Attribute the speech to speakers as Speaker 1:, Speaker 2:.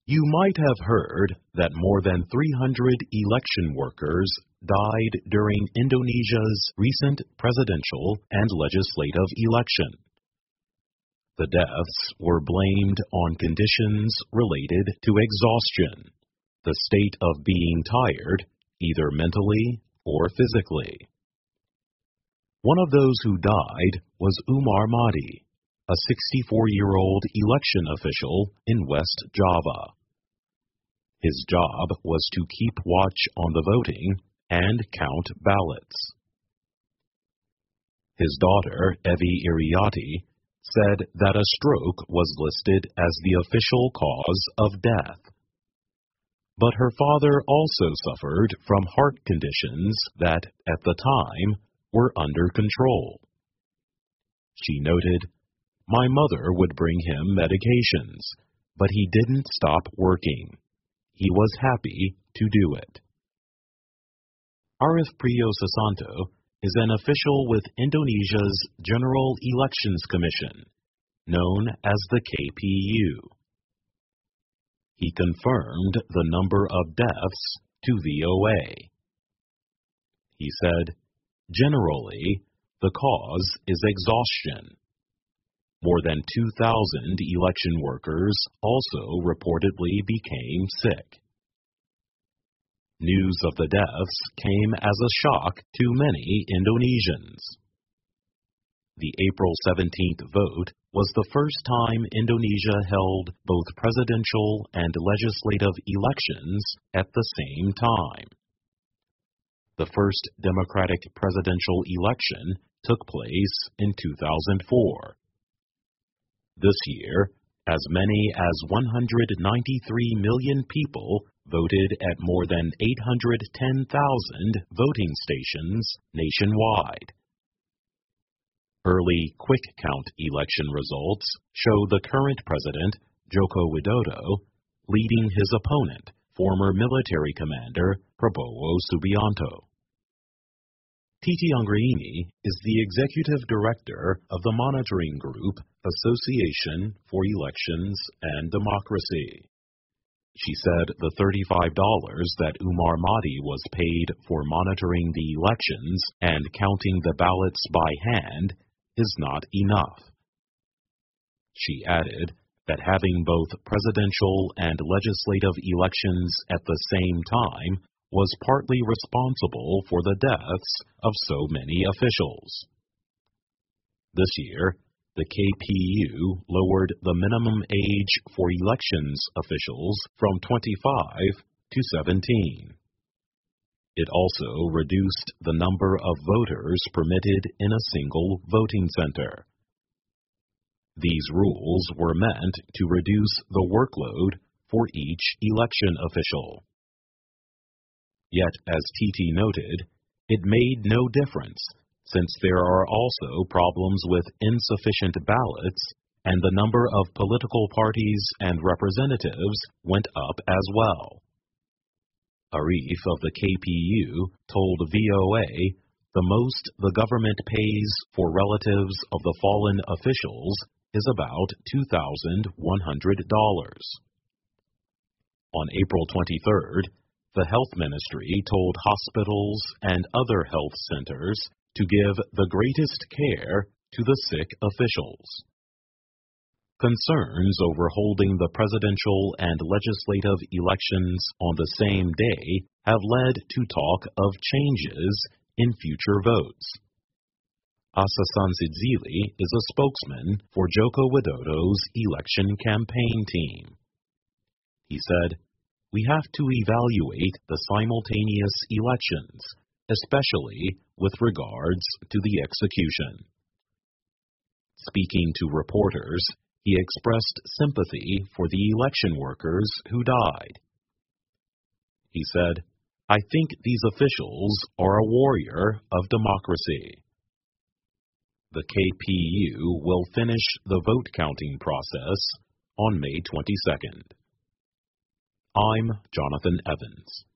Speaker 1: You might have heard that more than 300 election workers died during Indonesia's recent presidential and legislative election. The deaths were blamed on conditions related to exhaustion, the state of being tired, either mentally or physically. One of those who died was Umar Mahdi, a 64-year-old election official in West Java. His job was to keep watch on the voting and count ballots. His daughter, Evi Iriati, said that a stroke was listed as the official cause of death. But her father also suffered from heart conditions that, at the time, were under control. She noted, "My mother would bring him medications, but he didn't stop working. He was happy to do it." Arief Priyo Susanto is an official with Indonesia's General Elections Commission, known as the KPU. He confirmed the number of deaths to VOA. He said, "Generally, the cause is exhaustion." More than 2,000 election workers also reportedly became sick. News of the deaths came as a shock to many Indonesians. The April 17th vote was the first time Indonesia held both presidential and legislative elections at the same time. The first Democratic presidential election took place in 2004. This year, as many as 193 million people voted at more than 810,000 voting stations nationwide. Early quick count election results show the current president, Joko Widodo, leading his opponent, former military commander Prabowo Subianto. Titi Anggraini is the executive director of the monitoring group Association for Elections and Democracy. She said the $35 that Umar Mahdi was paid for monitoring the elections and counting the ballots by hand is not enough. She added that having both presidential and legislative elections at the same time was partly responsible for the deaths of so many officials. This year, the KPU lowered the minimum age for elections officials from 25 to 17. It also reduced the number of voters permitted in a single voting center. These rules were meant to reduce the workload for each election official. Yet, as Titi noted, it made no difference, since there are also problems with insufficient ballots, and the number of political parties and representatives went up as well. Arief of the KPU told VOA the most the government pays for relatives of the fallen officials is about $2,100. On April 23rd, the Health Ministry told hospitals and other health centers to give the greatest care to the sick officials. Concerns over holding the presidential and legislative elections on the same day have led to talk of changes in future votes. Asasan Sidzili is a spokesman for Joko Widodo's election campaign team. He said, "We have to evaluate the simultaneous elections, especially with regards to the execution." Speaking to reporters, he expressed sympathy for the election workers who died. He said, "I think these officials are a warrior of democracy." The KPU will finish the vote counting process on May 22nd. I'm Jonathan Evans.